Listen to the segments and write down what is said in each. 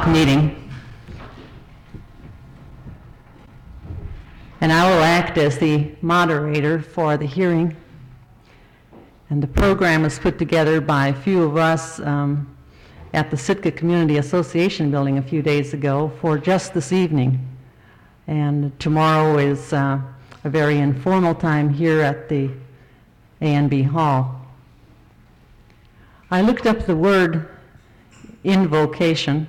o'clock meeting. And I will act as the moderator for the hearing. And the program was put together by a few of us at the Sitka Community Association building a few days ago for just this evening. And tomorrow is a very informal time here at the A&B Hall. I looked up the word invocation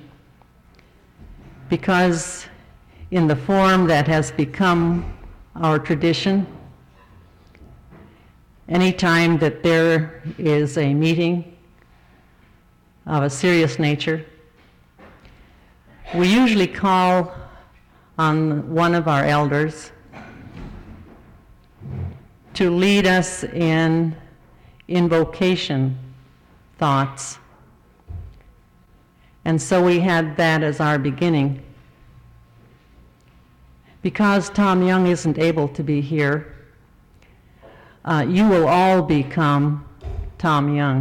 because in the form that has become our tradition, anytime that there is a meeting of a serious nature, we usually call on one of our elders to lead us in invocation thoughts. And so we had that as our beginning. Because Tom Young isn't able to be here, you will all become Tom Young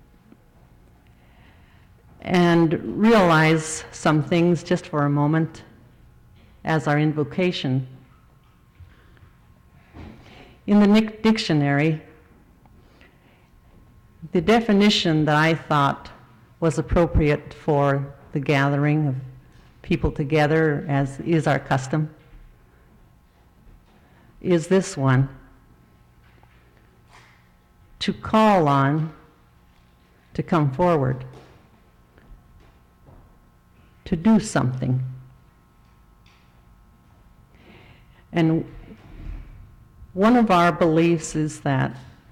and realize some things just for a moment as our invocation. In the dictionary, the definition that I thought was appropriate for the gathering of people together, as is our custom, is this one: to call on, to come forward, to do something. And one of our beliefs is that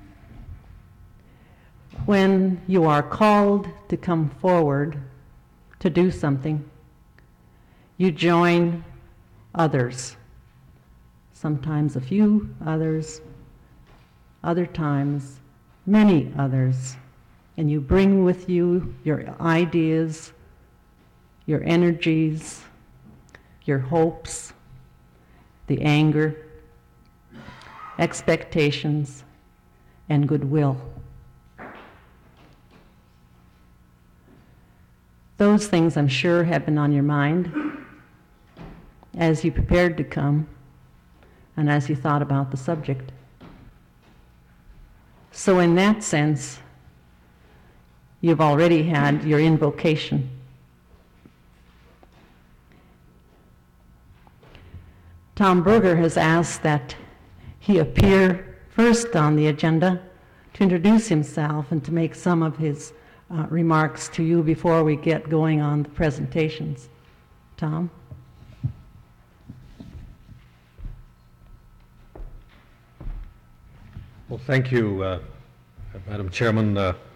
when you are called to come forward to do something, you join others. Sometimes a few others, other times many others. And you bring with you your ideas, your energies, your hopes, the anger, expectations, and goodwill. Those things, I'm sure, have been on your mind as you prepared to come and as you thought about the subject. So in that sense, you've already had your invocation. Tom Berger has asked that he appear first on the agenda to introduce himself and to make some of his remarks to you before we get going on the presentations. Tom? Well, thank you, Madam Chairman.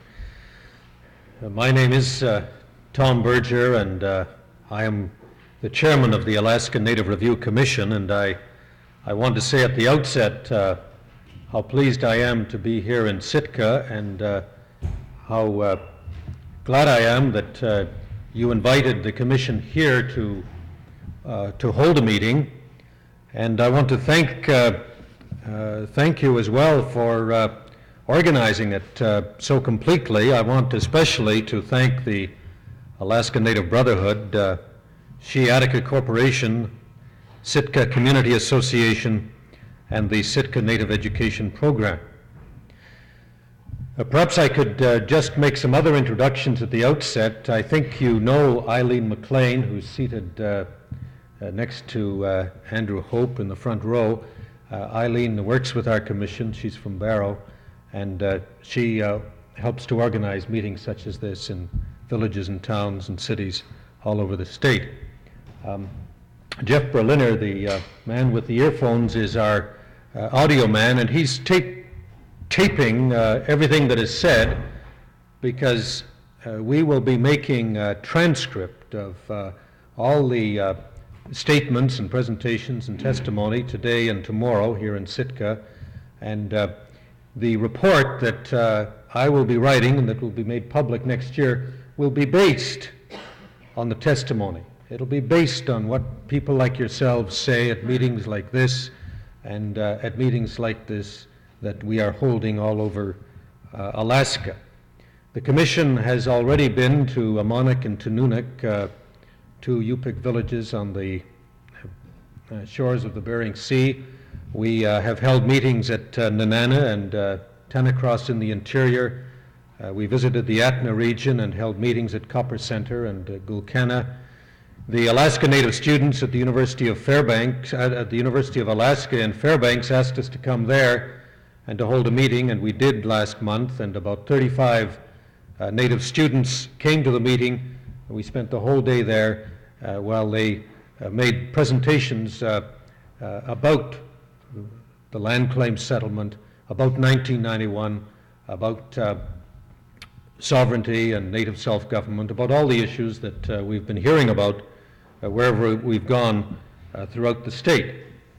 My name is Tom Berger, and I am the chairman of the Alaska Native Review Commission, and I want to say at the outset how pleased I am to be here in Sitka, and how glad I am that you invited the commission here to hold a meeting. And I want to thank you as well for organizing it so completely. I want especially to thank the Alaska Native Brotherhood, Shiatica Corporation, Sitka Community Association, and the Sitka Native Education Program. Perhaps I could just make some other introductions at the outset. I think you know Eileen McLean, who's seated next to Andrew Hope in the front row. Eileen works with our commission. She's from Barrow, and she helps to organize meetings such as this in villages and towns and cities all over the state. Jeff Berliner, the man with the earphones, is our audio man, and he's taping everything that is said, because we will be making a transcript of all the statements and presentations and testimony today and tomorrow here in Sitka, and the report that I will be writing and that will be made public next year will be based on the testimony. It'll be based on what people like yourselves say at meetings like this and at meetings like this that we are holding all over Alaska. The Commission has already been to Amonik and to Nunuk two Yupik villages on the shores of the Bering Sea. We have held meetings at Nenana and Tanacross in the interior. We visited the Atna region and held meetings at Copper Center and Gulkana. The Alaska Native students at the University of Fairbanks, at the University of Alaska in Fairbanks, asked us to come there and to hold a meeting, and we did last month, and about 35 Native students came to the meeting. We spent the whole day there while they made presentations about the land claim settlement, about 1991, about sovereignty and Native self-government, about all the issues that we've been hearing about wherever we've gone throughout the state.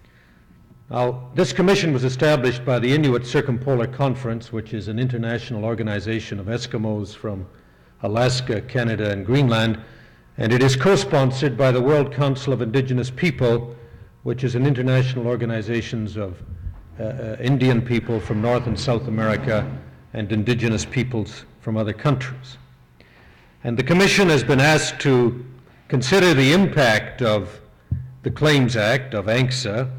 Now, this commission was established by the Inuit Circumpolar Conference, which is an international organization of Eskimos from Alaska, Canada, and Greenland, and it is co-sponsored by the World Council of Indigenous People, which is an international organization of Indian people from North and South America and indigenous peoples from other countries. And the commission has been asked to consider the impact of the Claims Act, of ANCSA,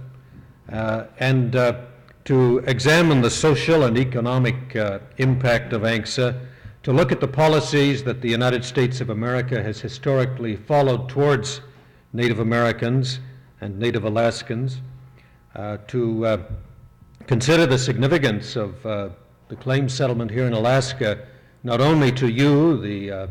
and to examine the social and economic impact of ANCSA, to look at the policies that the United States of America has historically followed towards Native Americans and Native Alaskans, to consider the significance of the claims settlement here in Alaska, not only to you, the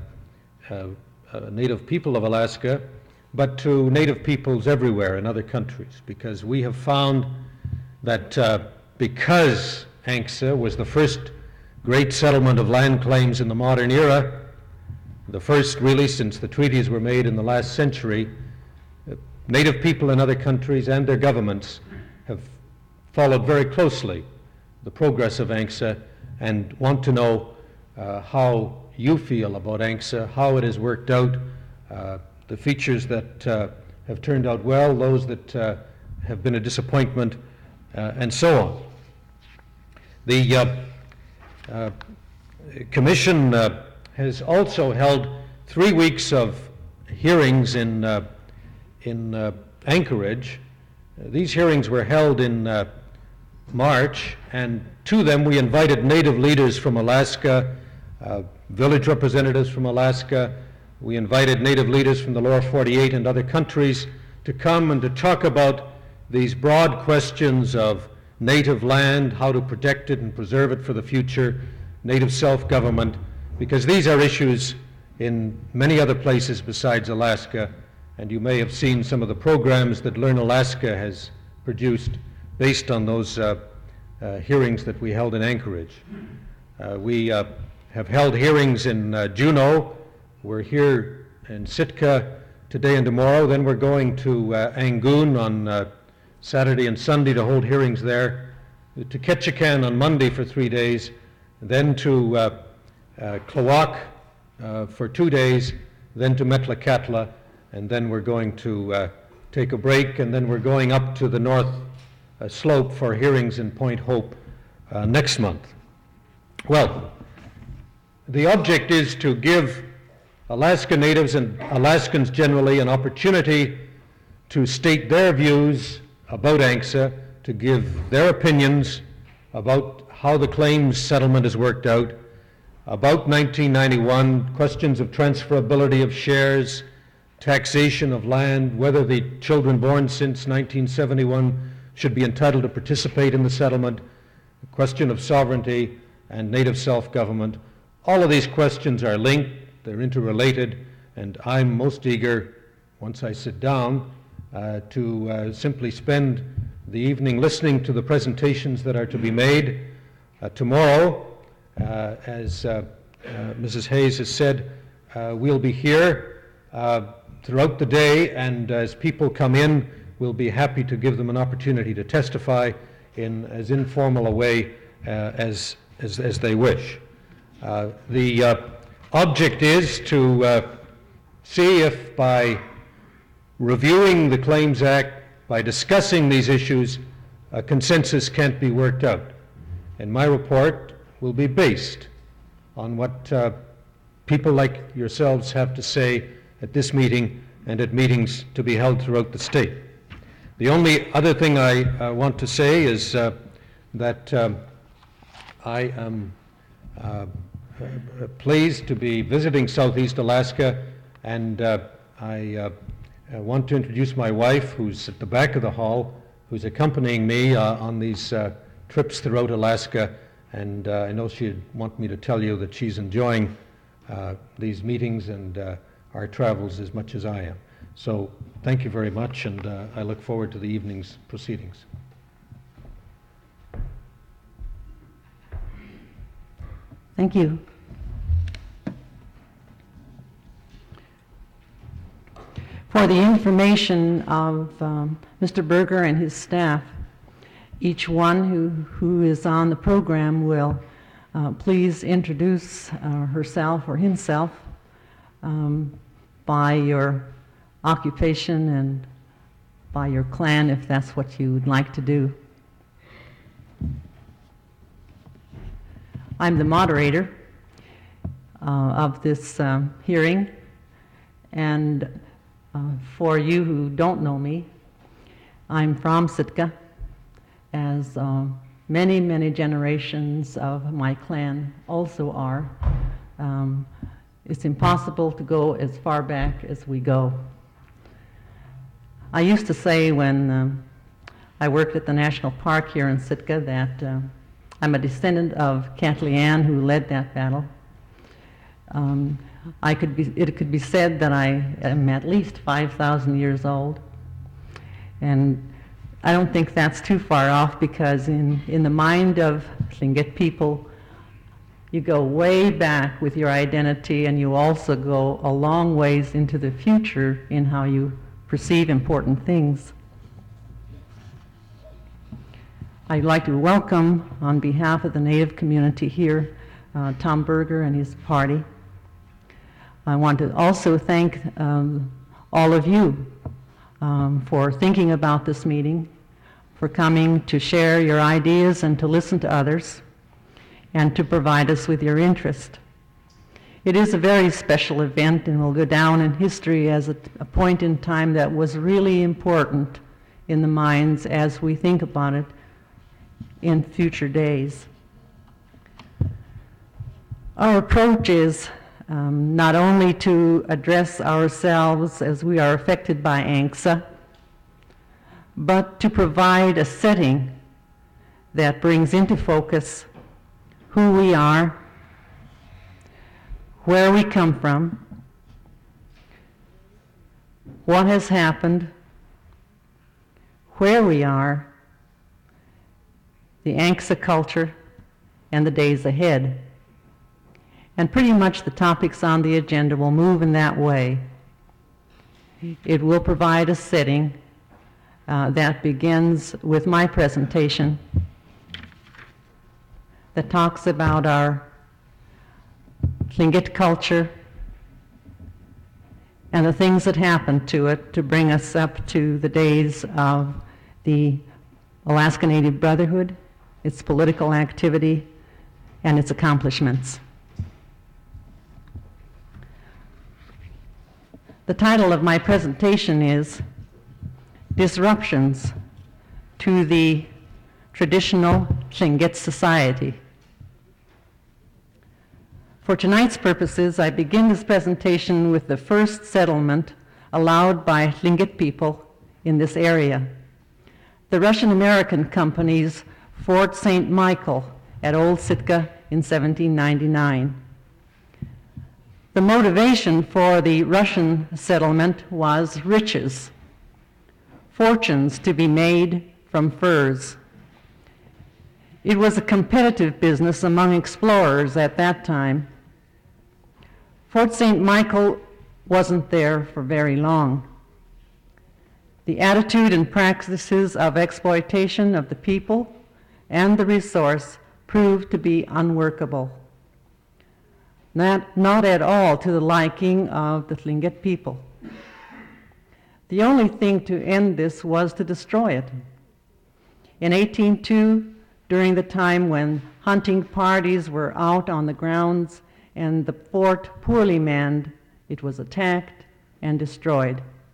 Native people of Alaska, but to Native peoples everywhere in other countries, because we have found that because ANCSA was the first great settlement of land claims in the modern era, the first really since the treaties were made in the last century, Native people in other countries and their governments have followed very closely the progress of ANCSA and want to know how you feel about ANCSA, how it has worked out, the features that have turned out well, those that have been a disappointment, and so on. The Commission has also held 3 weeks of hearings in Anchorage. These hearings were held in March, and to them we invited Native leaders from Alaska, village representatives from Alaska. We invited Native leaders from the lower 48 and other countries to come and to talk about these broad questions of Native land, how to protect it and preserve it for the future, Native self-government, because these are issues in many other places besides Alaska, and you may have seen some of the programs that Learn Alaska has produced based on those hearings that we held in Anchorage. We have held hearings in Juneau. We're here in Sitka today and tomorrow. Then we're going to Angoon on Saturday and Sunday to hold hearings there, to Ketchikan on Monday for 3 days, then to Klawock for 2 days, then to Metlakatla, and then we're going to take a break, and then we're going up to the North Slope for hearings in Point Hope next month. Well, the object is to give Alaska Natives and Alaskans generally an opportunity to state their views about ANCSA, to give their opinions about how the claims settlement has worked out, about 1991, questions of transferability of shares, taxation of land, whether the children born since 1971 should be entitled to participate in the settlement, the question of sovereignty and Native self-government. All of these questions are linked, they're interrelated, and I'm most eager, once I sit down, to simply spend the evening listening to the presentations that are to be made. Tomorrow, as Mrs. Hayes has said, we'll be here throughout the day, and as people come in, we'll be happy to give them an opportunity to testify in as informal a way as they wish. The object is to see if by reviewing the Claims Act, by discussing these issues, a consensus can't be worked out. And my report will be based on what people like yourselves have to say at this meeting and at meetings to be held throughout the state. The only other thing I want to say is that I am pleased to be visiting Southeast Alaska, and I want to introduce my wife, who's at the back of the hall, who's accompanying me on these trips throughout Alaska, and I know she'd want me to tell you that she's enjoying these meetings and our travels as much as I am. So thank you very much, and I look forward to the evening's proceedings. Thank you. For the information of Mr. Berger and his staff, each one who is on the program will please introduce herself or himself by your occupation and by your clan, if that's what you would like to do. I'm the moderator of this hearing, and for you who don't know me, I'm from Sitka, as many, many generations of my clan also are. It's impossible to go as far back as we go. I used to say when I worked at the national park here in Sitka that I'm a descendant of Kathleen Ann, who led that battle. It could be said that I am at least 5,000 years old, and I don't think that's too far off, because in the mind of Tlingit people, you go way back with your identity, and you also go a long ways into the future in how you perceive important things. I'd like to welcome, on behalf of the Native community here, Tom Berger and his party. I want to also thank all of you for thinking about this meeting, for coming to share your ideas and to listen to others, and to provide us with your interest. It is a very special event and will go down in history as a point in time that was really important in the minds as we think about it in future days. Our approach is not only to address ourselves as we are affected by ANCSA, but to provide a setting that brings into focus who we are, where we come from, what has happened, where we are, the ANCSA culture, and the days ahead. And pretty much the topics on the agenda will move in that way. It will provide a setting that begins with my presentation that talks about our Tlingit culture and the things that happened to it to bring us up to the days of the Alaska Native Brotherhood, its political activity, and its accomplishments. The title of my presentation is Disruptions to the Traditional Tlingit Society. For tonight's purposes, I begin this presentation with the first settlement allowed by Tlingit people in this area, the Russian-American Company's Fort St. Michael at Old Sitka in 1799. The motivation for the Russian settlement was riches, fortunes to be made from furs. It was a competitive business among explorers at that time. Fort St. Michael wasn't there for very long. The attitude and practices of exploitation of the people and the resource proved to be unworkable. Not at all to the liking of the Tlingit people. The only thing to end this was to destroy it. In 1802, during the time when hunting parties were out on the grounds and the fort poorly manned, it was attacked and destroyed.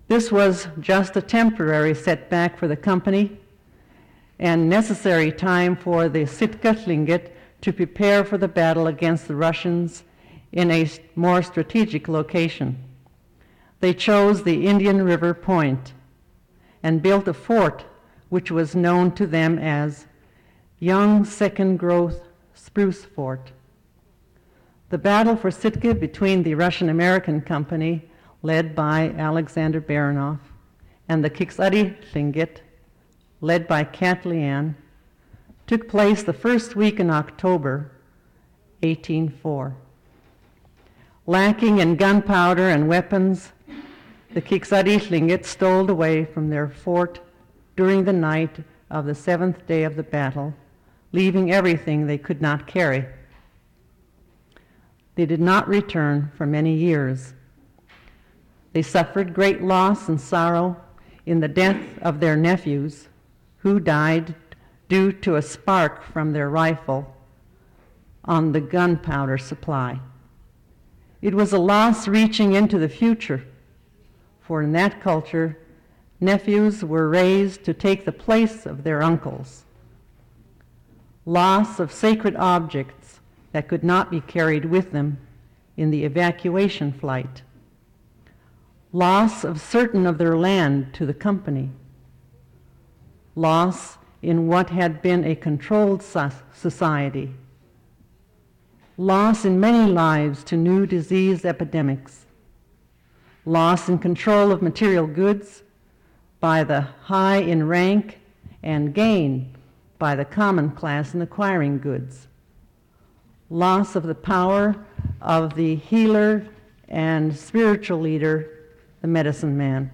This was just a temporary setback for the company and necessary time for the Sitka Tlingit to prepare for the battle against the Russians in a more strategic location. They chose the Indian River Point and built a fort which was known to them as Young Second Growth Spruce Fort. The battle for Sitka between the Russian-American Company, led by Alexander Baranov, and the Kiksadi Tlingit, led by Katlian, took place the first week in October, 1804. Lacking in gunpowder and weapons, the Kiksadi Tlingit stole away from their fort during the night of the 7th day of the battle, leaving everything they could not carry. They did not return for many years. They suffered great loss and sorrow in the death of their nephews, who died due to a spark from their rifle on the gunpowder supply. It was a loss reaching into the future, for in that culture, nephews were raised to take the place of their uncles. Loss of sacred objects that could not be carried with them in the evacuation flight. Loss of certain of their land to the company. Loss in what had been a controlled society. Loss in many lives to new disease epidemics. Loss in control of material goods by the high in rank and gain by the common class in acquiring goods. Loss of the power of the healer and spiritual leader, the medicine man.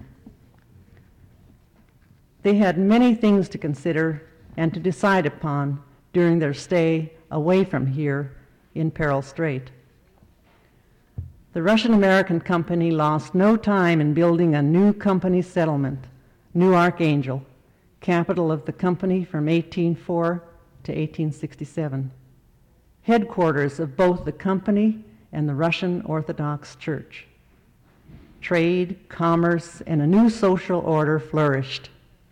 They had many things to consider and to decide upon during their stay away from here in Peril Strait. The Russian-American Company lost no time in building a new company settlement, New Archangel, capital of the company from 1804 to 1867, headquarters of both the company and the Russian Orthodox Church. Trade, commerce, and a new social order flourished.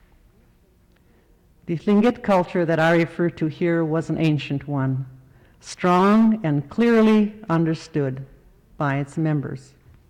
The Tlingit culture that I refer to here was an ancient one, strong and clearly understood by its members.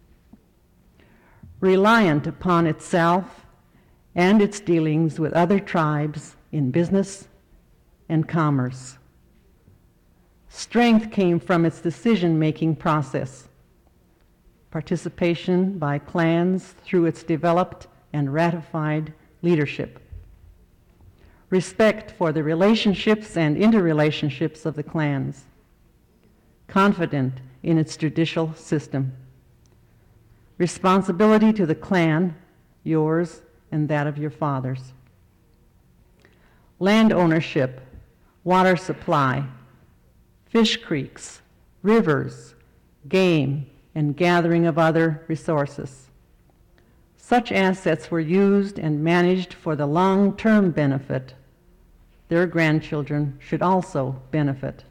Reliant upon itself and its dealings with other tribes in business and commerce. Strength came from its decision-making process, participation by clans through its developed and ratified leadership, respect for the relationships and interrelationships of the clans, confident in its judicial system, responsibility to the clan, yours and that of your fathers, land ownership, water supply, fish creeks, rivers, game, and gathering of other resources. Such assets were used and managed for the long-term benefit. Their grandchildren should also benefit.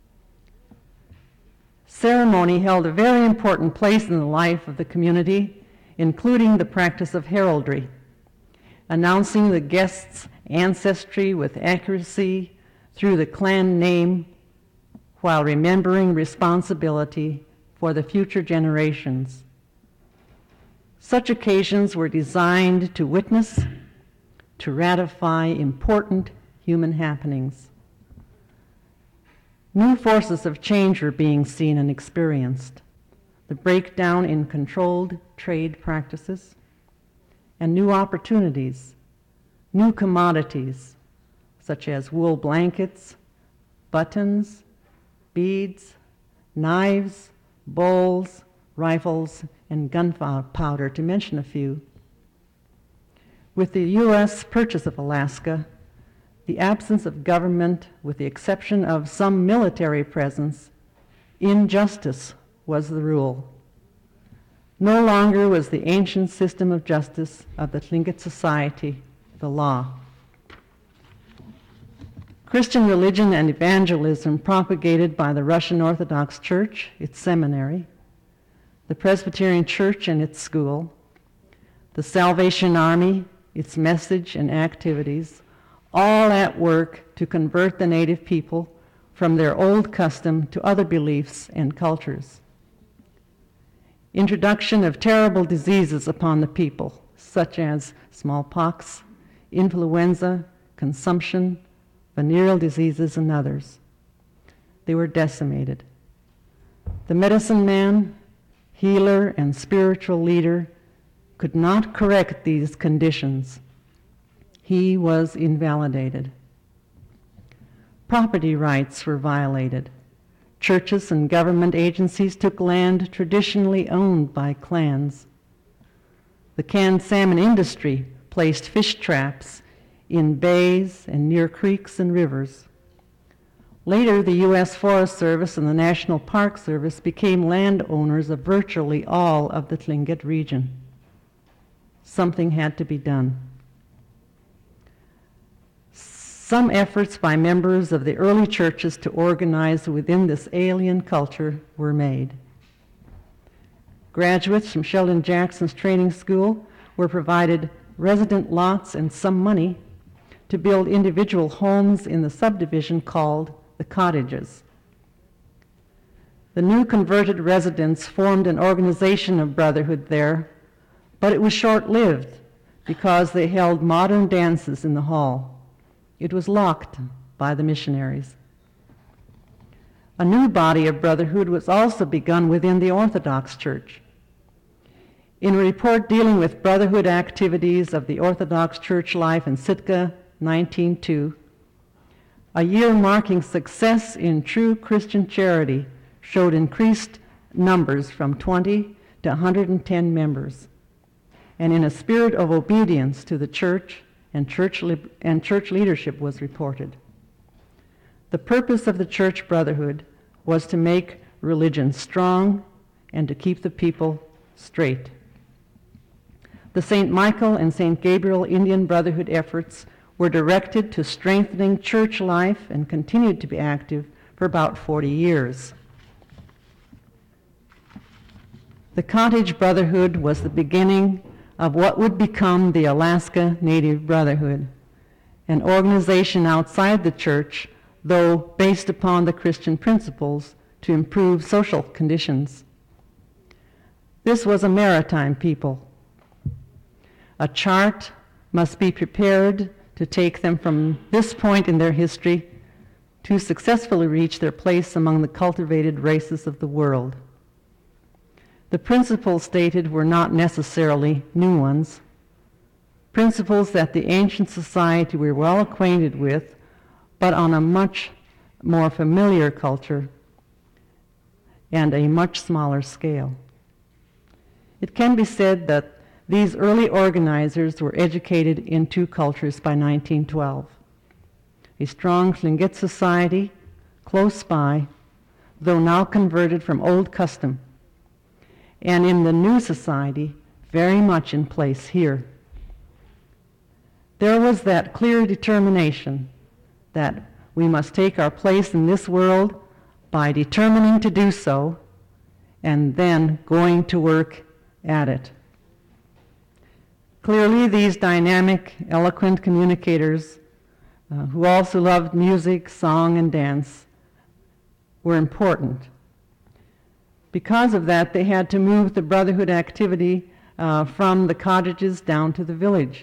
Ceremony held a very important place in the life of the community, including the practice of heraldry, announcing the guest's ancestry with accuracy through the clan name while remembering responsibility for the future generations. Such occasions were designed to witness, to ratify important human happenings. New forces of change were being seen and experienced. The breakdown in controlled trade practices and new opportunities, new commodities such as wool blankets, buttons, beads, knives, bowls, rifles, and gunpowder, to mention a few. With the U.S. purchase of Alaska, the absence of government, with the exception of some military presence, injustice was the rule. No longer was the ancient system of justice of the Tlingit society the law. Christian religion and evangelism propagated by the Russian Orthodox Church, its seminary, the Presbyterian Church and its school, the Salvation Army, its message and activities, all at work to convert the native people from their old custom to other beliefs and cultures. Introduction of terrible diseases upon the people, such as smallpox, influenza, consumption, venereal diseases, and others. They were decimated. The medicine man, healer, and spiritual leader could not correct these conditions. He was invalidated. Property rights were violated. Churches and government agencies took land traditionally owned by clans. The canned salmon industry placed fish traps in bays and near creeks and rivers. Later, the U.S. Forest Service and the National Park Service became landowners of virtually all of the Tlingit region. Something had to be done. Some efforts by members of the early churches to organize within this alien culture were made. Graduates from Sheldon Jackson's training school were provided resident lots and some money to build individual homes in the subdivision called the cottages. The new converted residents formed an organization of brotherhood there, but it was short-lived because they held modern dances in the hall. It was locked by the missionaries. A new body of brotherhood was also begun within the Orthodox Church. In a report dealing with brotherhood activities of the Orthodox Church life in Sitka, 1902, a year marking success in true Christian charity showed increased numbers from 20 to 110 members. And in a spirit of obedience to the church and church leadership was reported. The purpose of the church brotherhood was to make religion strong and to keep the people straight. The St. Michael and St. Gabriel Indian Brotherhood efforts were directed to strengthening church life and continued to be active for about 40 years. The Cottage Brotherhood was the beginning of what would become the Alaska Native Brotherhood, an organization outside the church, though based upon the Christian principles to improve social conditions. This was a maritime people. A chart must be prepared to take them from this point in their history to successfully reach their place among the cultivated races of the world. The principles stated were not necessarily new ones, principles that the ancient society were well acquainted with, but on a much more familiar culture and a much smaller scale. It can be said that these early organizers were educated in two cultures by 1912. A strong Tlingit society, close by, though now converted from old custom, and in the new society, very much in place here. There was that clear determination that we must take our place in this world by determining to do so and then going to work at it. Clearly, these dynamic, eloquent communicators who also loved music, song, and dance were important. Because of that, they had to move the brotherhood activity from the cottages down to the village.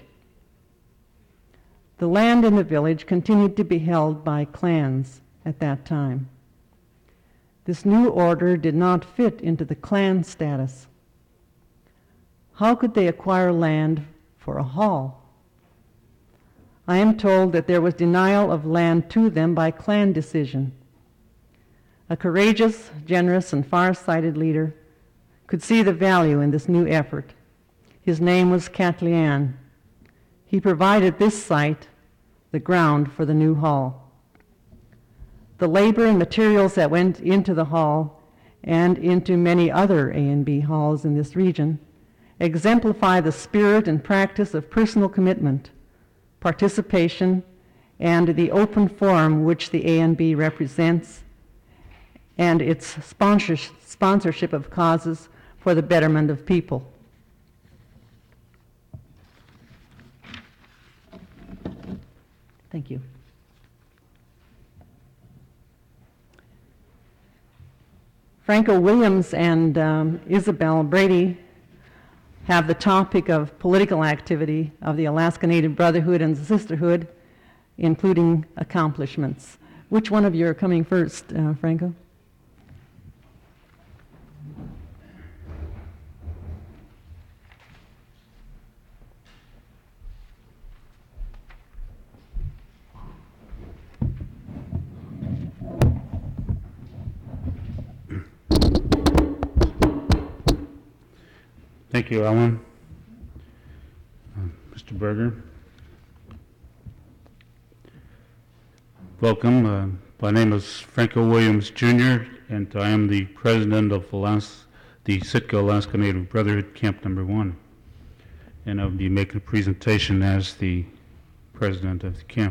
The land in the village continued to be held by clans at that time. This new order did not fit into the clan status. How could they acquire land for a hall? I am told that there was denial of land to them by clan decision. A courageous, generous, and far-sighted leader could see the value in this new effort. His name was Katlian. He provided this site, the ground for the new hall. The labor and materials that went into the hall and into many other A&B halls in this region exemplify the spirit and practice of personal commitment, participation, and the open forum which the A&B represents, and its sponsorship of causes for the betterment of people. Thank you. Franco Williams and Isabel Brady have the topic of political activity of the Alaska Native Brotherhood and Sisterhood, including accomplishments. Which one of you are coming first, Franco? Thank you, Ellen. Mr. Berger. Welcome. My name is Franco Williams, Jr., and I am the president of the Sitka Alaska Native Brotherhood Camp Number 1. And I'll be making a presentation as the president of the camp.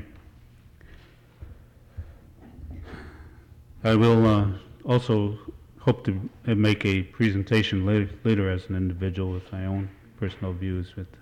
I will also hope to make a presentation later as an individual with my own personal views. With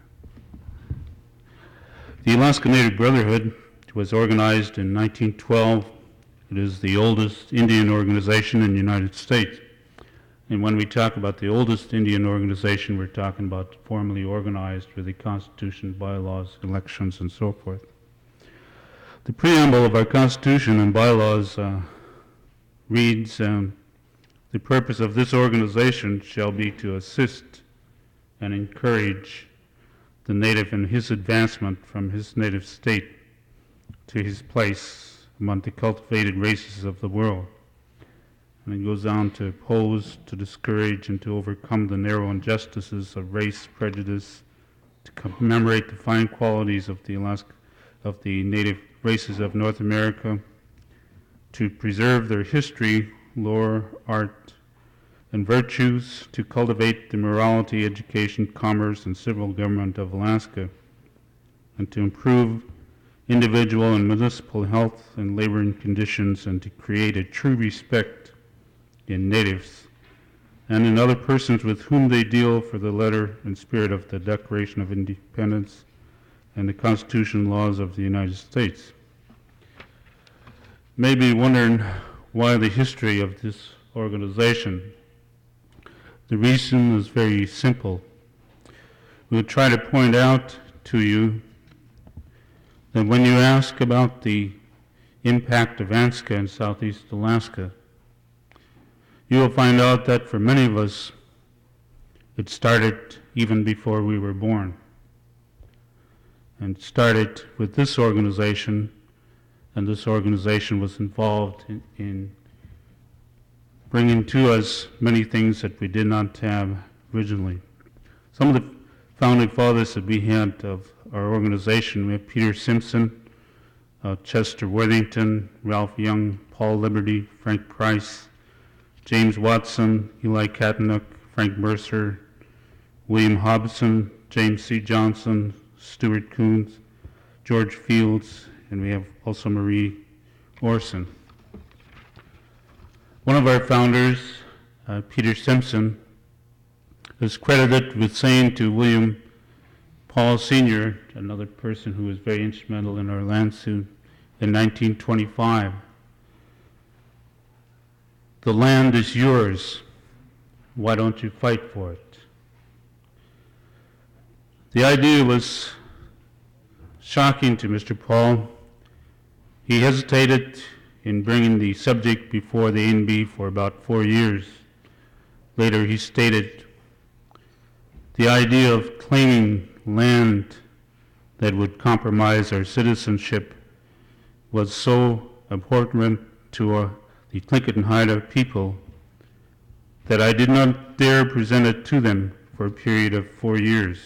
the Alaska Native Brotherhood was organized in 1912. It is the oldest Indian organization in the United States. And when we talk about the oldest Indian organization, we're talking about formally organized with the Constitution, bylaws, elections, and so forth. The preamble of our Constitution and bylaws reads, the purpose of this organization shall be to assist and encourage the native in his advancement from his native state to his place among the cultivated races of the world. And it goes on to oppose, to discourage, and to overcome the narrow injustices of race prejudice, to commemorate the fine qualities of the native races of North America, to preserve their history, lore, art, and virtues, to cultivate the morality, education, commerce, and civil government of Alaska, and to improve individual and municipal health and laboring conditions, and to create a true respect in natives and in other persons with whom they deal for the letter and spirit of the Declaration of Independence and the Constitution and laws of the United States. Maybe wondering why the history of this organization. The reason is very simple. We'll try to point out to you that when you ask about the impact of ANZCA in Southeast Alaska, you will find out that for many of us, it started even before we were born. And started with this organization, and this organization was involved in bringing to us many things that we did not have originally. Some of the founding fathers that we had of our organization, we have Peter Simpson, Chester Worthington, Ralph Young, Paul Liberty, Frank Price, James Watson, Eli Katanook, Frank Mercer, William Hobson, James C. Johnson, Stuart Coons, George Fields, and we have also Marie Orson. One of our founders, Peter Simpson, is credited with saying to William Paul Sr., another person who was very instrumental in our land suit, in 1925, "The land is yours. Why don't you fight for it?" The idea was shocking to Mr. Paul. He hesitated in bringing the subject before the ANB for about 4 years. Later he stated, the idea of claiming land that would compromise our citizenship was so important to the Tlingit and Haida people that I did not dare present it to them for a period of 4 years.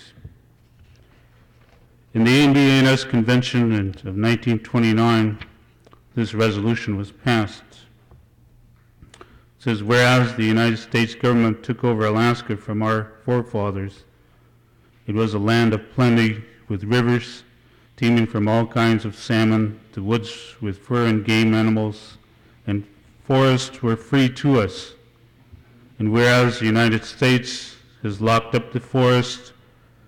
In the ANB-ANS Convention of 1929, this resolution was passed. It says, whereas the United States government took over Alaska from our forefathers, it was a land of plenty with rivers teeming from all kinds of salmon, the woods with fur and game animals, and forests were free to us. And whereas the United States has locked up the forest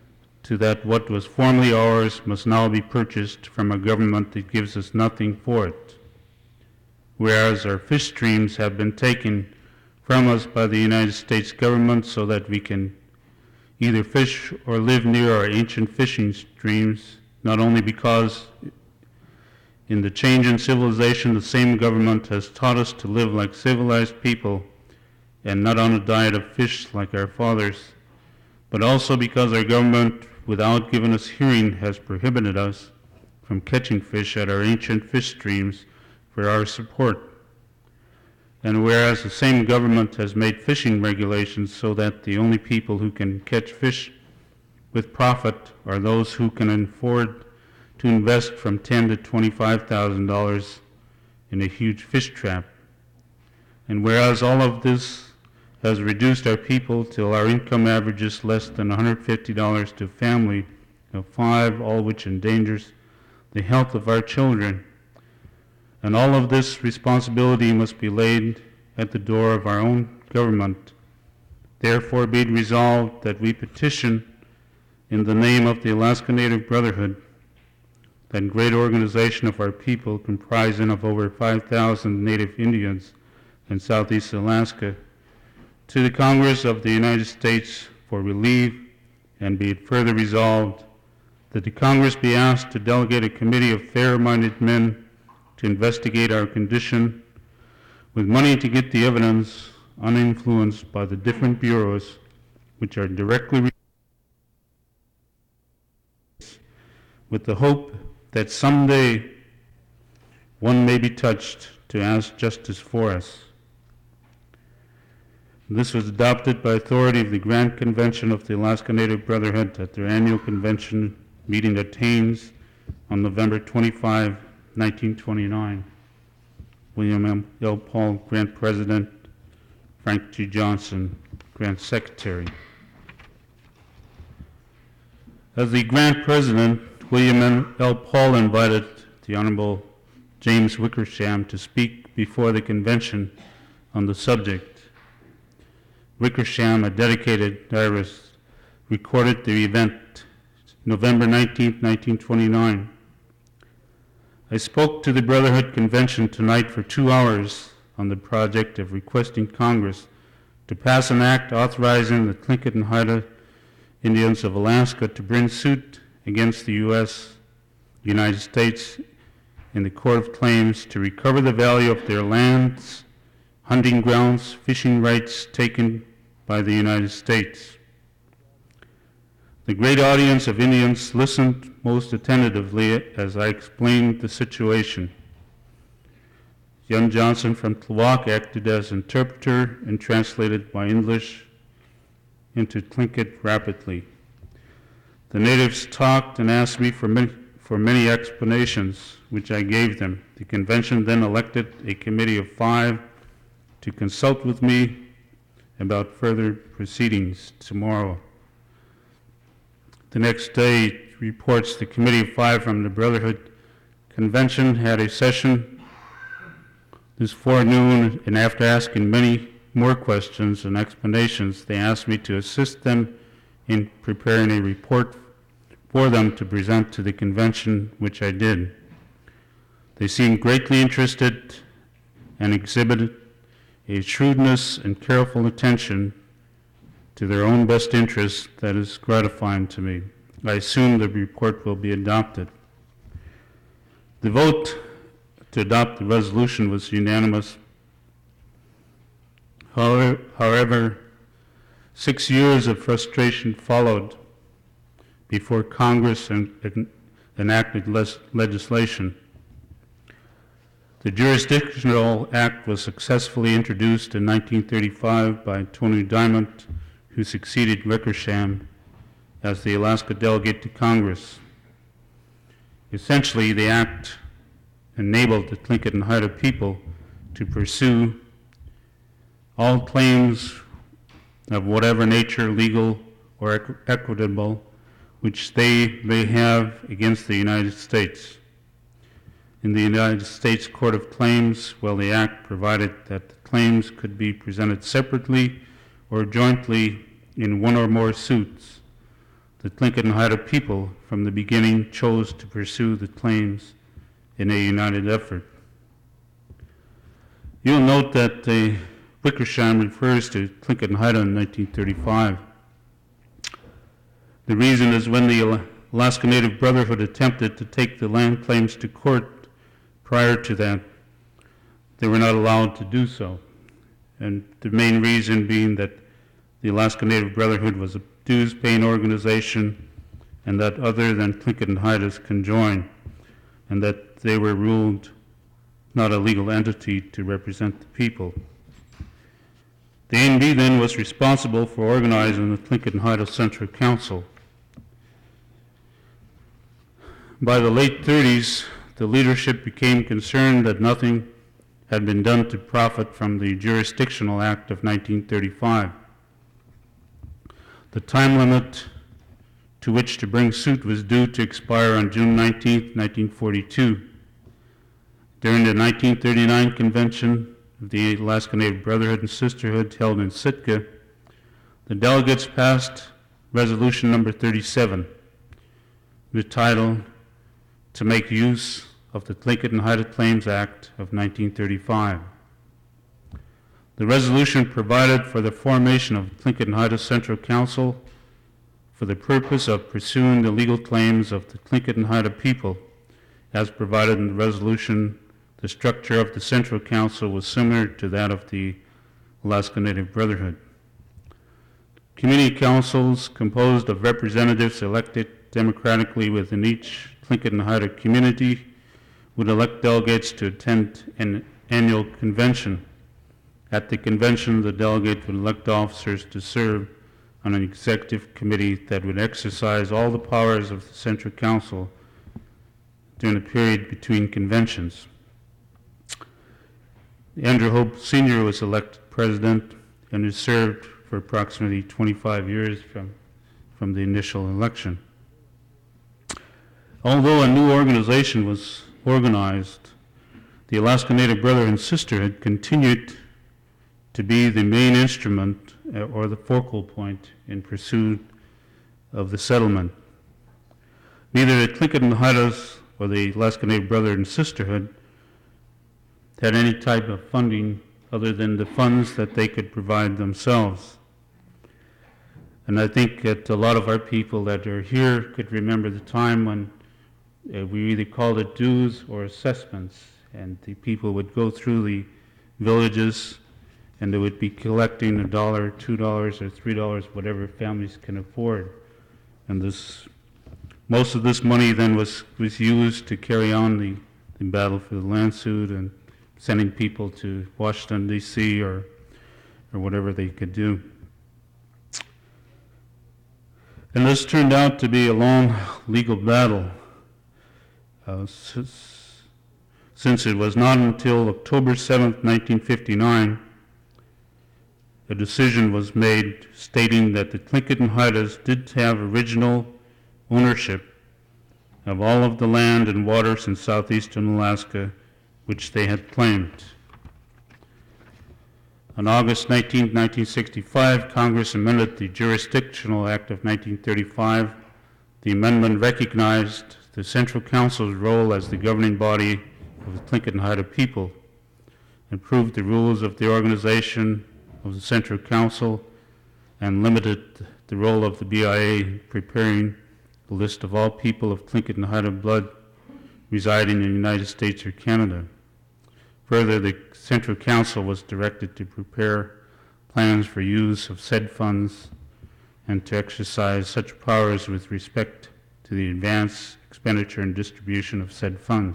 to that what was formerly ours must now be purchased from a government that gives us nothing for it. Whereas our fish streams have been taken from us by the United States government so that we can either fish or live near our ancient fishing streams, not only because in the change in civilization the same government has taught us to live like civilized people and not on a diet of fish like our fathers, but also because our government, without giving us hearing, has prohibited us from catching fish at our ancient fish streams for our support. And whereas the same government has made fishing regulations so that the only people who can catch fish with profit are those who can afford to invest from $10,000 to $25,000 in a huge fish trap. And whereas all of this has reduced our people till our income averages less than $150 to a family of 5, all which endangers the health of our children. And all of this responsibility must be laid at the door of our own government. Therefore be it resolved that we petition in the name of the Alaska Native Brotherhood, that great organization of our people comprising of over 5,000 Native Indians in Southeast Alaska, to the Congress of the United States for relief, and be it further resolved that the Congress be asked to delegate a committee of fair-minded men to investigate our condition with money to get the evidence uninfluenced by the different bureaus which are directly with the hope that someday one may be touched to ask justice for us. This was adopted by authority of the Grand Convention of the Alaska Native Brotherhood at their annual convention meeting at Haines on November 25, 1929. William L. Paul, Grant President; Frank G. Johnson, Grant Secretary. As the Grant President, William L. Paul invited the Honorable James Wickersham to speak before the convention on the subject. Wickersham, a dedicated diarist, recorded the event November 19, 1929. I spoke to the Brotherhood Convention tonight for 2 hours on the project of requesting Congress to pass an act authorizing the Tlingit and Haida Indians of Alaska to bring suit against the United States in the Court of Claims to recover the value of their lands, hunting grounds, fishing rights taken by the United States. The great audience of Indians listened most attentively as I explained the situation. Young Johnson from Tlaloc acted as interpreter and translated my English into Tlingit rapidly. The natives talked and asked me for many explanations, which I gave them. The convention then elected a committee of 5 to consult with me about further proceedings tomorrow. The next day, it reports the committee of 5 from the Brotherhood Convention had a session this forenoon, and after asking many more questions and explanations, they asked me to assist them in preparing a report for them to present to the convention, which I did. They seemed greatly interested and exhibited a shrewdness and careful attention to their own best interests that is gratifying to me. I assume the report will be adopted. The vote to adopt the resolution was unanimous. However, 6 years of frustration followed before Congress enacted legislation. The Jurisdictional Act was successfully introduced in 1935 by Tony Diamond, who succeeded Wickersham as the Alaska delegate to Congress. Essentially, the act enabled the Tlingit and Haida people to pursue all claims of whatever nature, legal or equitable, which they may have against the United States. In the United States Court of Claims, the act provided that the claims could be presented separately or jointly in one or more suits. the Tlingit and Haida people from the beginning chose to pursue the claims in a united effort. You'll note that the Wickersham refers to Tlingit and Haida in 1935. The reason is when the Alaska Native Brotherhood attempted to take the land claims to court prior to that, they were not allowed to do so. And the main reason being that the Alaska Native Brotherhood was a dues-paying organization and that other than Tlingit and Haidas can join, and that they were ruled not a legal entity to represent the people. The ANB then was responsible for organizing the Tlingit and Haida Central Council. By the late 30s, the leadership became concerned that nothing had been done to profit from the Jurisdictional Act of 1935. The time limit to which to bring suit was due to expire on June 19, 1942. During the 1939 convention of the Alaska Native Brotherhood and Sisterhood held in Sitka, the delegates passed resolution number 37, the title to make use of the Tlingit and Haida Claims Act of 1935. The resolution provided for the formation of Tlingit and Haida Central Council for the purpose of pursuing the legal claims of the Tlingit and Haida people. As provided in the resolution, the structure of the Central Council was similar to that of the Alaska Native Brotherhood. Community councils composed of representatives elected democratically within each Tlingit and Haida community would elect delegates to attend an annual convention. At the convention, the delegate would elect officers to serve on an executive committee that would exercise all the powers of the Central Council during the period between conventions. Andrew Hope Sr. was elected president and has served for approximately 25 years from the initial election. Although a new organization was organized, the Alaska Native Brotherhood and Sisterhood continued to be the main instrument or the focal point in pursuit of the settlement. Neither the Tlingit and Haidas or the Alaska Native Brotherhood and Sisterhood had any type of funding other than the funds that they could provide themselves. And I think that a lot of our people that are here could remember the time when we either called it dues or assessments, and the people would go through the villages and they would be collecting $1, $2, or $3, whatever families can afford. And most of this money then was used to carry on the battle for the land suit and sending people to Washington, D.C. or whatever they could do. And this turned out to be a long legal battle. Since it was not until October 7, 1959, a decision was made stating that the Tlingit and Haidas did have original ownership of all of the land and waters in southeastern Alaska which they had claimed. On August 19, 1965, Congress amended the Jurisdictional Act of 1935. The amendment recognized the Central Council's role as the governing body of the Tlingit and Haida people, improved the rules of the organization of the Central Council, and limited the role of the BIA preparing the list of all people of Tlingit and Haida blood residing in the United States or Canada. Further, the Central Council was directed to prepare plans for use of said funds and to exercise such powers with respect to the advance, expenditure, and distribution of said funds.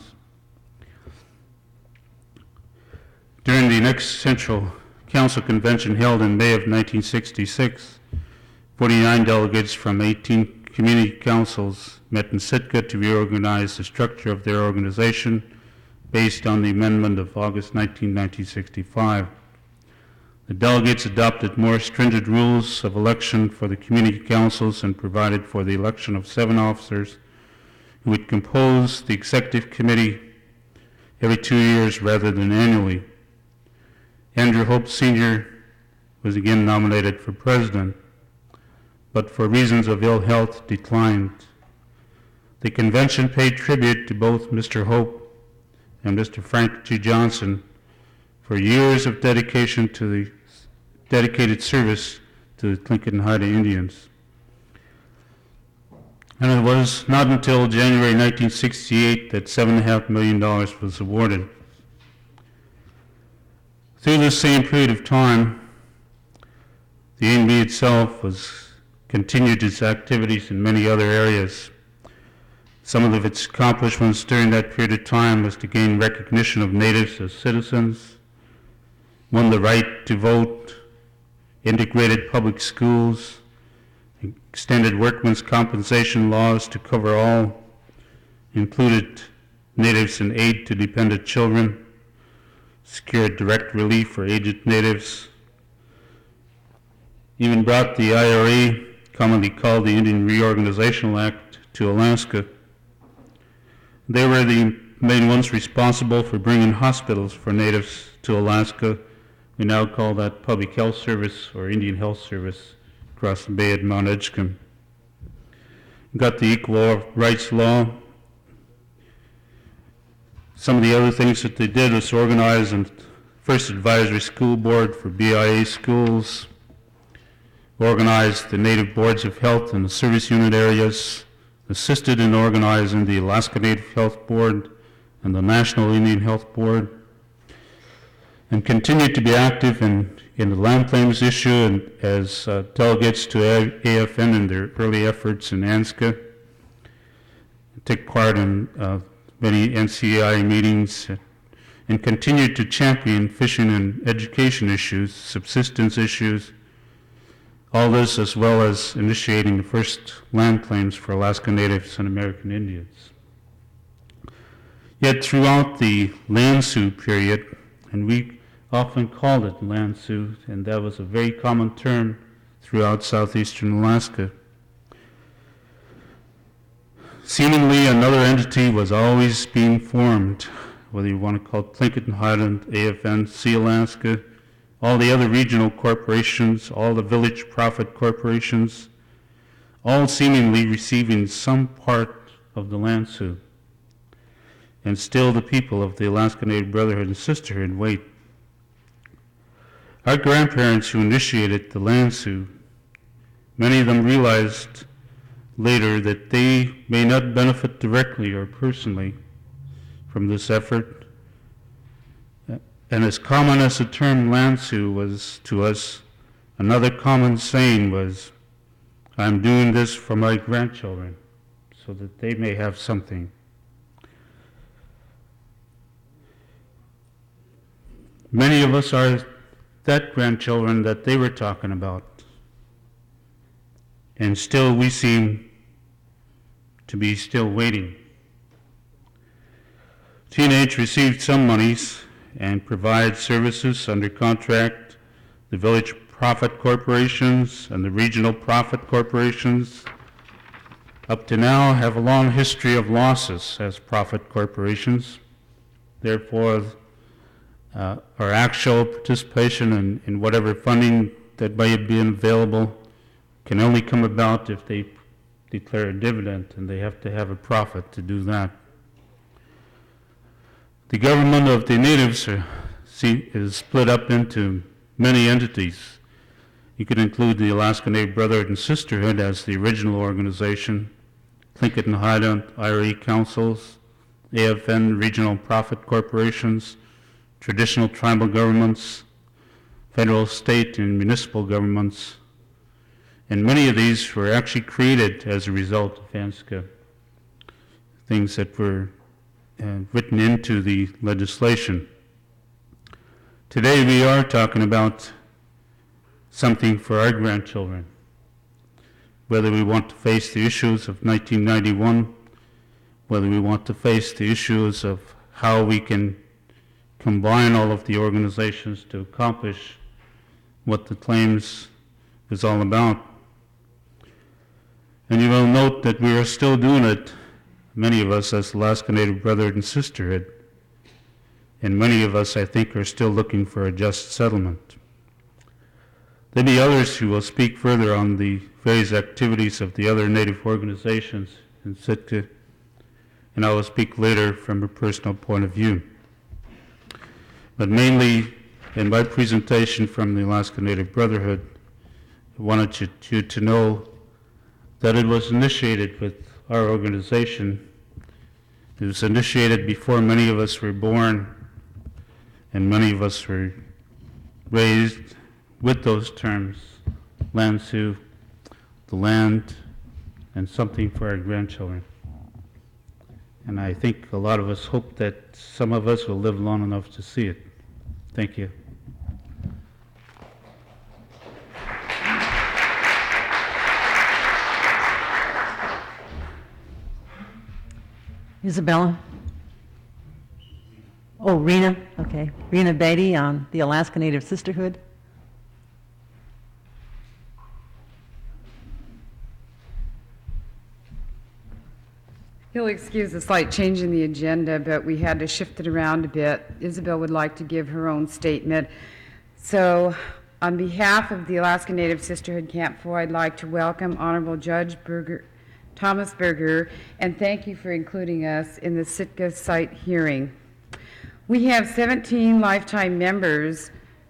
During the next Central Council convention held in May of 1966, 49 delegates from 18 community councils met in Sitka to reorganize the structure of their organization based on the amendment of August 19, 1965. The delegates adopted more stringent rules of election for the community councils and provided for the election of 7 officers who would compose the executive committee every 2 years rather than annually. Andrew Hope Sr. was again nominated for president. but for reasons of ill health declined. The convention paid tribute to both Mr. Hope and Mr. Frank G. Johnson for years of dedicated service to the Tlingit and Haida Indians. And it was not until January 1968 that $7.5 million was awarded. Through this same period of time, the ANB itself continued its activities in many other areas. Some of its accomplishments during that period of time was to gain recognition of natives as citizens, won the right to vote, integrated public schools, extended workmen's compensation laws to cover all, included natives in aid to dependent children, secured direct relief for aged natives, even brought the IRA, commonly called the Indian Reorganizational Act, to Alaska. They were the main ones responsible for bringing hospitals for natives to Alaska. We now call that Public Health Service or Indian Health Service across the bay at Mount Edgecombe. Got the Equal Rights Law. Some of the other things that they did was organize the first advisory school board for BIA schools, organized the Native Boards of Health in the service unit areas, assisted in organizing the Alaska Native Health Board and the National Indian Health Board, and continued to be active in the land claims issue and as delegates to AFN in their early efforts in ANZCA, take part in many NCAI meetings, and continued to champion fishing and education issues, subsistence issues, all this as well as initiating the first land claims for Alaska Natives and American Indians. Yet throughout the land sue period, and we often called it land sue, and that was a very common term throughout southeastern Alaska, seemingly another entity was always being formed, whether you want to call it Tlingit and Haida, AFN, Sea Alaska, all the other regional corporations, all the village profit corporations, all seemingly receiving some part of the land sue. And still the people of the Alaska Native Brotherhood and Sisterhood wait. Our grandparents who initiated the land sue, many of them realized later that they may not benefit directly or personally from this effort. And as common as the term land sue was to us, another common saying was, I'm doing this for my grandchildren so that they may have something. Many of us are that grandchildren that they were talking about. And still we seem to be still waiting. TNH received some monies and provides services under contract. The village profit corporations and the regional profit corporations up to now have a long history of losses as profit corporations. Therefore, our actual participation in whatever funding that may have been available can only come about if they declare a dividend, and they have to have a profit to do that. The government of the natives is split up into many entities. You could include the Alaska Native Brotherhood and Sisterhood as the original organization, Tlingit and Haida IRE councils, AFN regional profit corporations, traditional tribal governments, federal, state, and municipal governments. And many of these were actually created as a result of ANZCA, things that were written into the legislation. Today we are talking about something for our grandchildren, whether we want to face the issues of 1991, whether we want to face the issues of how we can combine all of the organizations to accomplish what the claims is all about. And you will note that we are still doing it, many of us as Alaska Native Brotherhood and Sisterhood, and many of us, I think, are still looking for a just settlement. There will be others who will speak further on the various activities of the other Native organizations in Sitka, and I will speak later from a personal point of view. But mainly, in my presentation from the Alaska Native Brotherhood, I wanted you to know that it was initiated with our organization. It was initiated before many of us were born, and many of us were raised with those terms, Land Sioux, the land, and something for our grandchildren. And I think a lot of us hope that some of us will live long enough to see it. Thank you. Isabella? Oh, Rena, okay. Rena Beatty on the Alaska Native Sisterhood. You'll excuse the slight change in the agenda, but we had to shift it around a bit. Isabel would like to give her own statement. So, on behalf of the Alaska Native Sisterhood Camp 4, I'd like to welcome Honorable Judge Thomas Berger, and thank you for including us in the Sitka site hearing. We have 17 lifetime members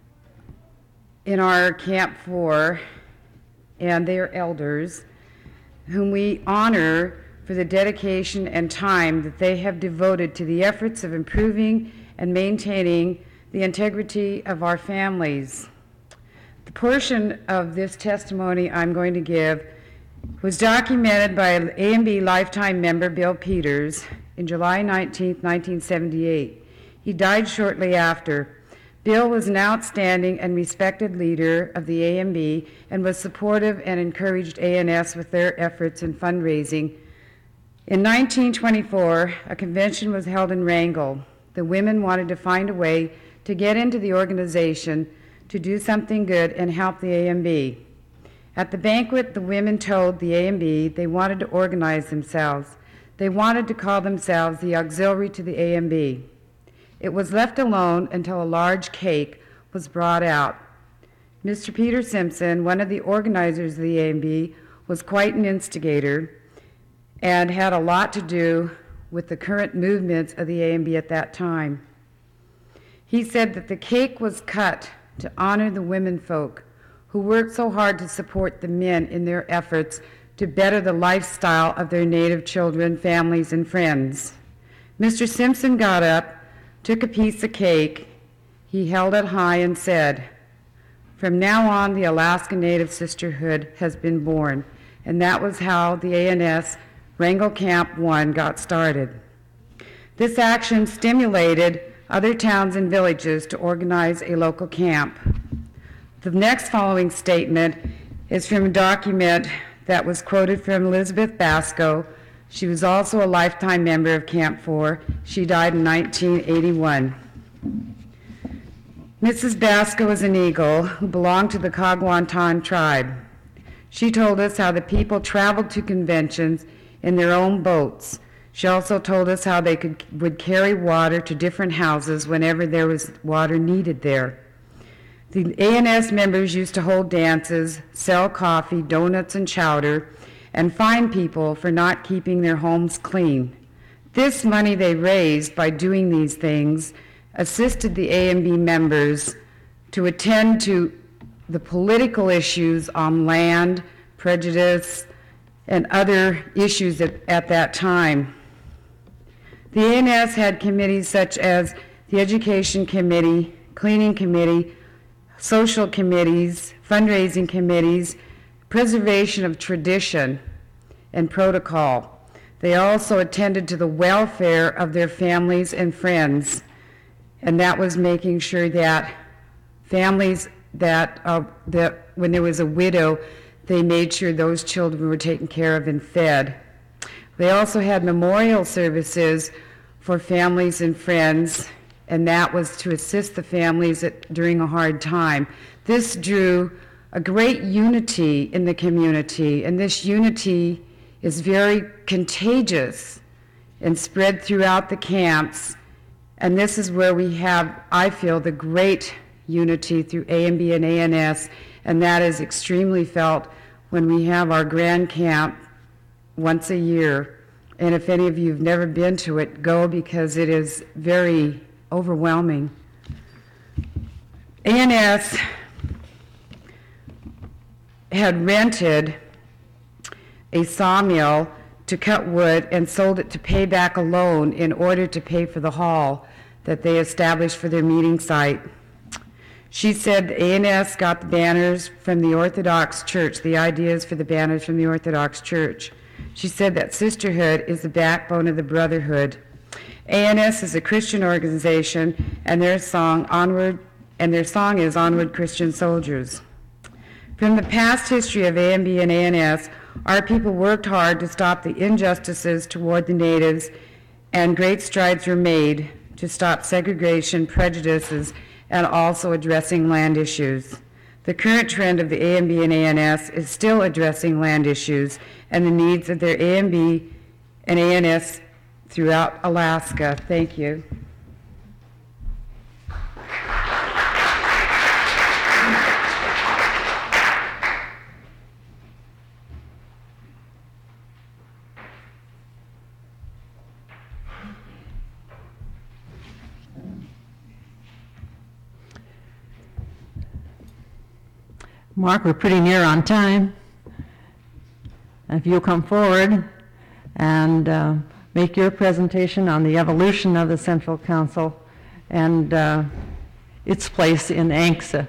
in our Camp 4, and they are elders, whom we honor for the dedication and time that they have devoted to the efforts of improving and maintaining the integrity of our families. The portion of this testimony I'm going to give was documented by A&B lifetime member Bill Peters in July 19, 1978. He died shortly after. Bill was an outstanding and respected leader of the A&B and was supportive and encouraged ANS with their efforts in fundraising. In 1924, a convention was held in Wrangell. The women wanted to find a way to get into the organization to do something good and help the A&B. At the banquet, the women told the A&B they wanted to organize themselves. They wanted to call themselves the auxiliary to the A&B. It was left alone until a large cake was brought out. Mr. Peter Simpson, one of the organizers of the A&B, was quite an instigator and had a lot to do with the current movements of the A&B at that time. He said that the cake was cut to honor the women folk who worked so hard to support the men in their efforts to better the lifestyle of their Native children, families, and friends. Mr. Simpson got up, took a piece of cake, he held it high and said, "From now on, the Alaska Native Sisterhood has been born," and that was how the ANS Wrangell Camp 1 got started. This action stimulated other towns and villages to organize a local camp. The next following statement is from a document that was quoted from Elizabeth Basco. She was also a lifetime member of Camp 4. She died in 1981. Mrs. Basco was an Eagle who belonged to the Kagwantan tribe. She told us how the people traveled to conventions in their own boats. She also told us how they would carry water to different houses whenever there was water needed there. The ANS members used to hold dances, sell coffee, donuts, and chowder, and fine people for not keeping their homes clean. This money they raised by doing these things assisted the A&B members to attend to the political issues on land, prejudice, and other issues at that time. The ANS had committees such as the Education Committee, Cleaning Committee, social committees, fundraising committees, preservation of tradition and protocol. They also attended to the welfare of their families and friends, and that was making sure that families that when there was a widow, they made sure those children were taken care of and fed. They also had memorial services for families and friends, and that was to assist the families during a hard time. This drew a great unity in the community, and this unity is very contagious and spread throughout the camps, and this is where we have, I feel, the great unity through A&B and ANS, and that is extremely felt when we have our grand camp once a year. And if any of you have never been to it, go, because it is very overwhelming. ANS had rented a sawmill to cut wood and sold it to pay back a loan in order to pay for the hall that they established for their meeting site. She said ANS got the banners from the Orthodox Church, the ideas for the banners from the Orthodox Church. She said that sisterhood is the backbone of the brotherhood. ANS is a Christian organization, and their song is Onward Christian Soldiers. From the past history of AMB and ANS, our people worked hard to stop the injustices toward the natives, and great strides were made to stop segregation, prejudices, and also addressing land issues. The current trend of the AMB and ANS is still addressing land issues and the needs of their AMB and ANS throughout Alaska. Thank you. Mark, we're pretty near on time. If you'll come forward and make your presentation on the evolution of the Central Council and its place in ANCSA.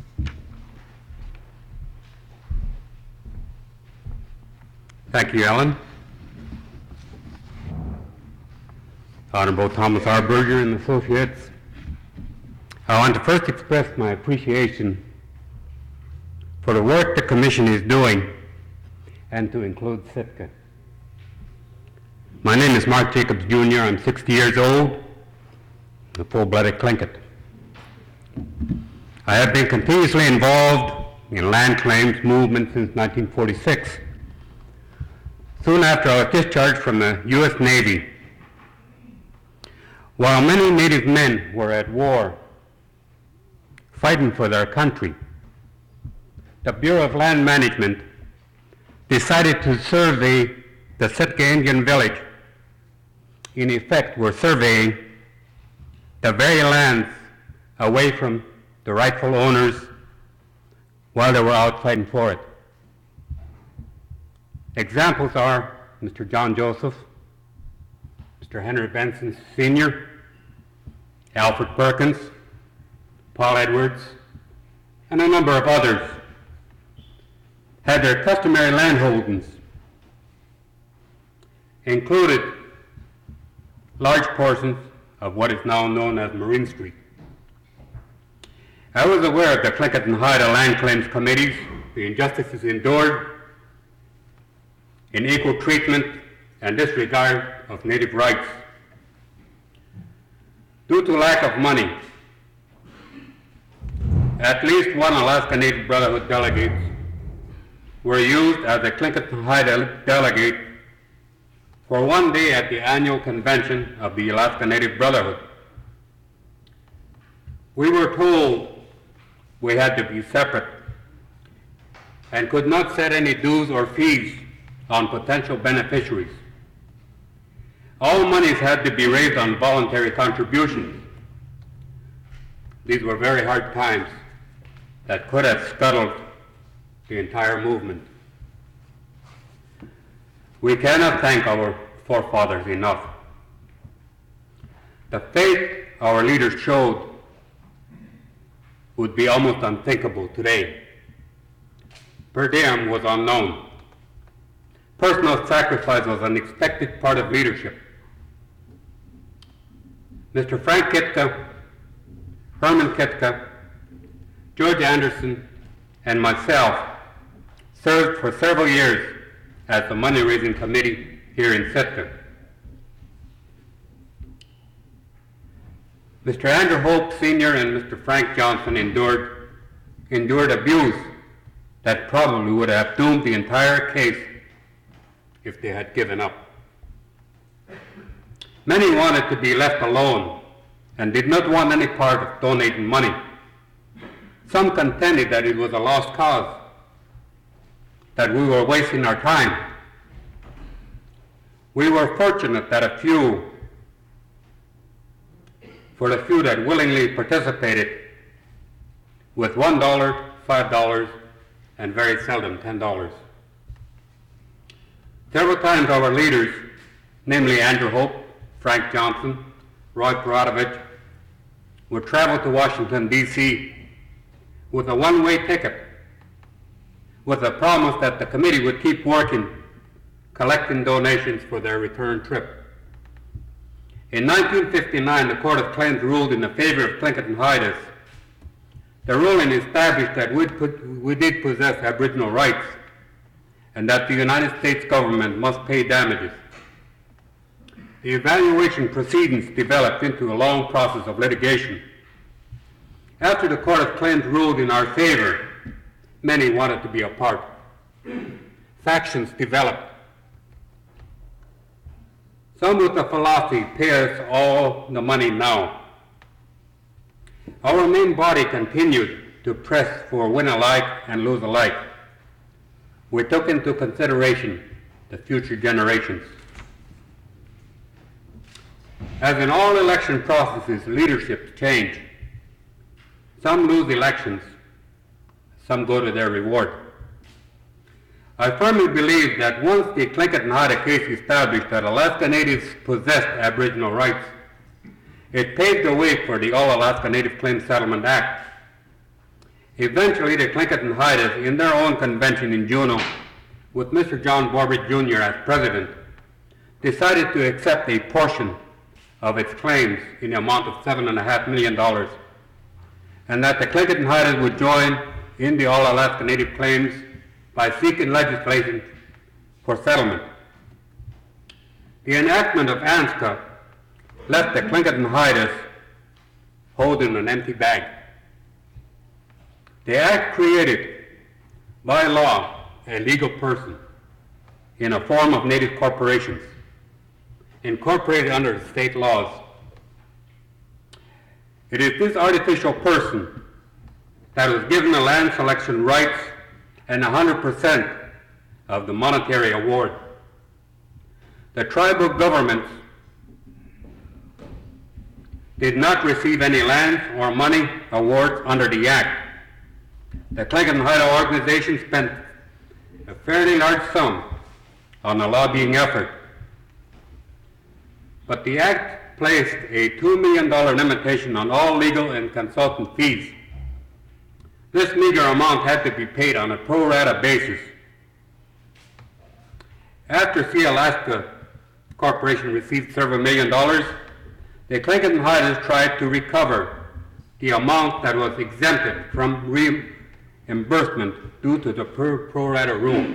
Thank you, Ellen. Honorable Thomas R. Berger and Associates, I want to first express my appreciation for the work the Commission is doing, and to include Sitka. My name is Mark Jacobs Jr. I'm 60 years old, a full-blooded Tlingit. I have been continuously involved in land claims movement since 1946. Soon after I was discharged from the U.S. Navy. While many Native men were at war, fighting for their country, the Bureau of Land Management decided to survey the Sitka Indian village. In effect, we're surveying the very lands away from the rightful owners while they were out fighting for it. Examples are Mr. John Joseph, Mr. Henry Benson Sr., Alfred Perkins, Paul Edwards, and a number of others had their customary land holdings, included large portions of what is now known as Marine Street. I was aware of the Tlingit and Haida land claims committees, the injustices endured in equal treatment and disregard of Native rights. Due to lack of money, at least one Alaska Native Brotherhood delegate were used as a Tlingit and Haida delegate for one day at the annual convention of the Alaska Native Brotherhood. We were told we had to be separate and could not set any dues or fees on potential beneficiaries. All monies had to be raised on voluntary contributions. These were very hard times that could have scuttled the entire movement. We cannot thank our forefathers enough. The faith our leaders showed would be almost unthinkable today. Per diem was unknown. Personal sacrifice was an expected part of leadership. Mr. Frank Kitka, Herman Kitka, George Anderson, and myself served for several years as the money-raising committee here in Sitka. Mr. Andrew Hope Sr. and Mr. Frank Johnson endured abuse that probably would have doomed the entire case if they had given up. Many wanted to be left alone and did not want any part of donating money. Some contended that it was a lost cause. that we were wasting our time. We were fortunate that for the few that willingly participated with $1, $5, and very seldom $10. Several times our leaders, namely Andrew Hope, Frank Johnson, Roy Perodovich, would travel to Washington, D.C. with a one-way ticket, with a promise that the committee would keep working, collecting donations for their return trip. In 1959, the Court of Claims ruled in the favor of Tlingit and Haida. The ruling established that we did possess Aboriginal rights and that the United States government must pay damages. The evaluation proceedings developed into a long process of litigation. After the Court of Claims ruled in our favor, many wanted to be a part. Factions developed. Some with the philosophy, pay us all the money now. Our main body continued to press for win alike and lose alike. We took into consideration the future generations. As in all election processes, leadership change. Some lose elections, some go to their reward. I firmly believe that once the Tlingit and Haida case established that Alaska Natives possessed Aboriginal rights, it paved the way for the All-Alaska Native Claims Settlement Act. Eventually, the Tlingit and Haida, in their own convention in Juneau, with Mr. John Borbridge Jr. as president, decided to accept a portion of its claims in the amount of $7.5 million, and that the Tlingit and Haida would join in the All-Alaska Native Claims by seeking legislation for settlement. The enactment of ANZCA left the Tlingit and Haida holding an empty bag. The Act created, by law, a legal person in a form of native corporations, incorporated under the state laws. It is this artificial person that was given the land selection rights and 100% of the monetary award. The tribal governments did not receive any lands or money awards under the Act. The Tlingit and Haida organization spent a fairly large sum on a lobbying effort, but the Act placed a $2 million limitation on all legal and consultant fees. This meager amount had to be paid on a pro rata basis. After Sealaska Corporation received several $1 million, the Tlingit and Haida tried to recover the amount that was exempted from reimbursement due to the pro rata rule.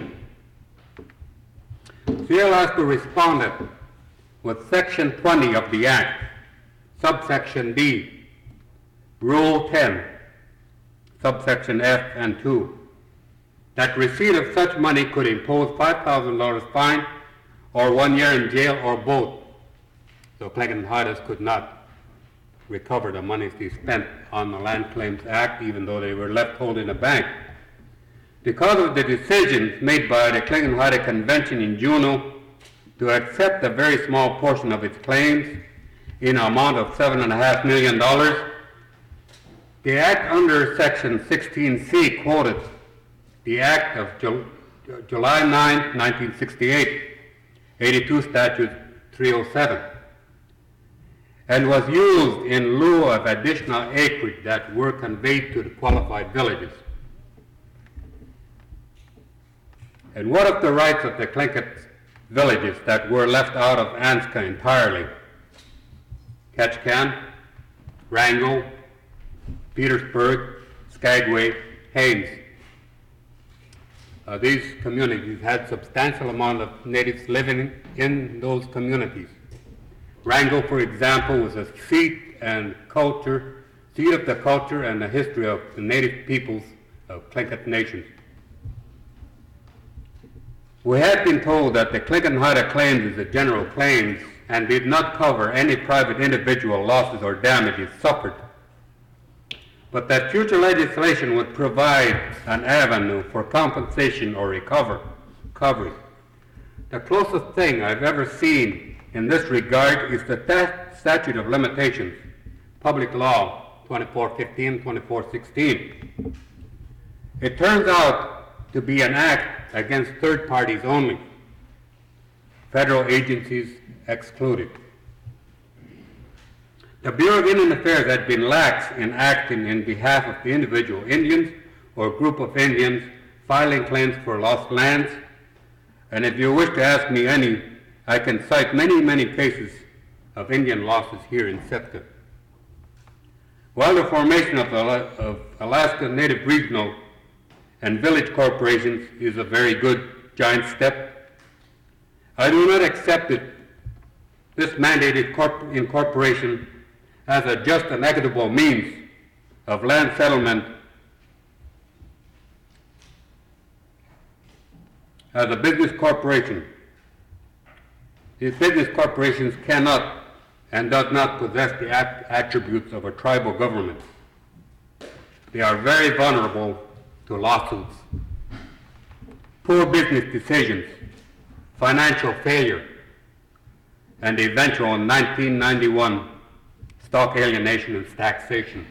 Sealaska responded with Section 20 of the Act, subsection D, Rule 10, subsection F and 2, that receipt of such money could impose $5,000 fine or 1 year in jail or both. So Tlingit and Haida could not recover the monies they spent on the Land Claims Act, even though they were left holding a bank. Because of the decisions made by the Tlingit and Haida Convention in Juneau to accept a very small portion of its claims in an amount of $7.5 million, the Act under Section 16C quoted the Act of July 9, 1968, 82 Statute 307, and was used in lieu of additional acreage that were conveyed to the qualified villages. And what of the rights of the Tlingit villages that were left out of ANZCA entirely? Ketchikan, Wrangell, Petersburg, Skagway, Haines. These communities had substantial amount of natives living in those communities. Wrangell, for example, was a seat of the culture and the history of the native peoples of Tlingit nations. We had been told that the Tlingit and Haida claims is a general claims and did not cover any private individual losses or damages suffered. but that future legislation would provide an avenue for compensation or recovery. The closest thing I've ever seen in this regard is the statute of limitations, Public Law 2415, 2416. It turns out to be an act against third parties only, federal agencies excluded. The Bureau of Indian Affairs had been lax in acting in behalf of the individual Indians or group of Indians filing claims for lost lands, and if you wish to ask me any, I can cite many cases of Indian losses here in Sitka. While the formation of Alaska Native Regional and village corporations is a very good giant step, I do not accept this mandated incorporation as a just and equitable means of land settlement as a business corporation. These business corporations cannot and does not possess the attributes of a tribal government. They are very vulnerable to lawsuits, poor business decisions, financial failure, and the eventual 1991 stock alienation and taxation.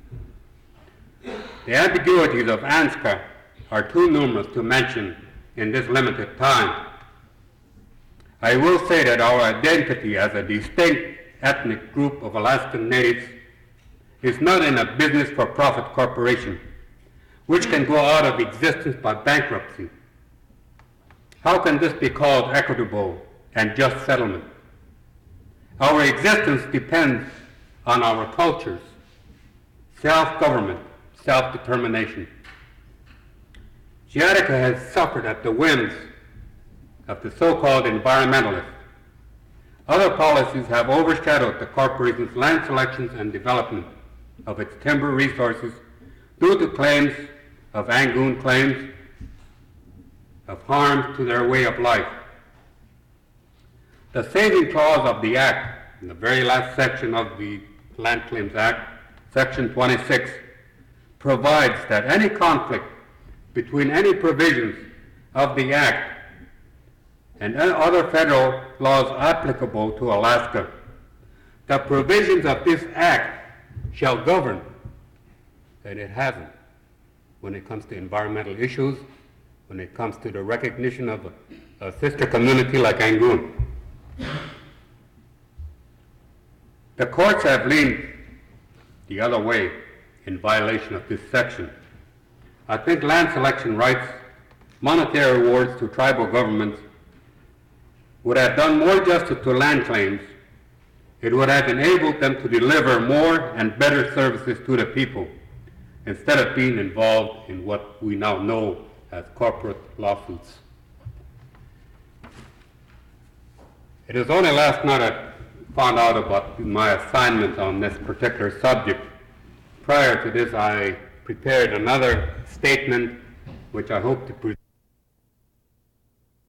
The ambiguities of ANZCA are too numerous to mention in this limited time. I will say that our identity as a distinct ethnic group of Alaskan Natives is not in a business for profit corporation, which can go out of existence by bankruptcy. How can this be called equitable and just settlement? Our existence depends on our cultures, self-government, self-determination. Giadica has suffered at the whims of the so-called environmentalists. Other policies have overshadowed the corporation's land selections and development of its timber resources due to claims of Angoon claims of harm to their way of life. The saving clause of the Act, in the very last section of the Land Claims Act, Section 26, provides that any conflict between any provisions of the Act and other federal laws applicable to Alaska, the provisions of this Act shall govern, and it hasn't, when it comes to environmental issues, when it comes to the recognition of a sister community like Angoon. The courts have leaned the other way in violation of this section. I think land selection rights, monetary rewards to tribal governments would have done more justice to land claims. It would have enabled them to deliver more and better services to the people, instead of being involved in what we now know as corporate lawsuits. It is only last night I found out about my assignment on this particular subject. Prior to this, I prepared another statement which I hope to present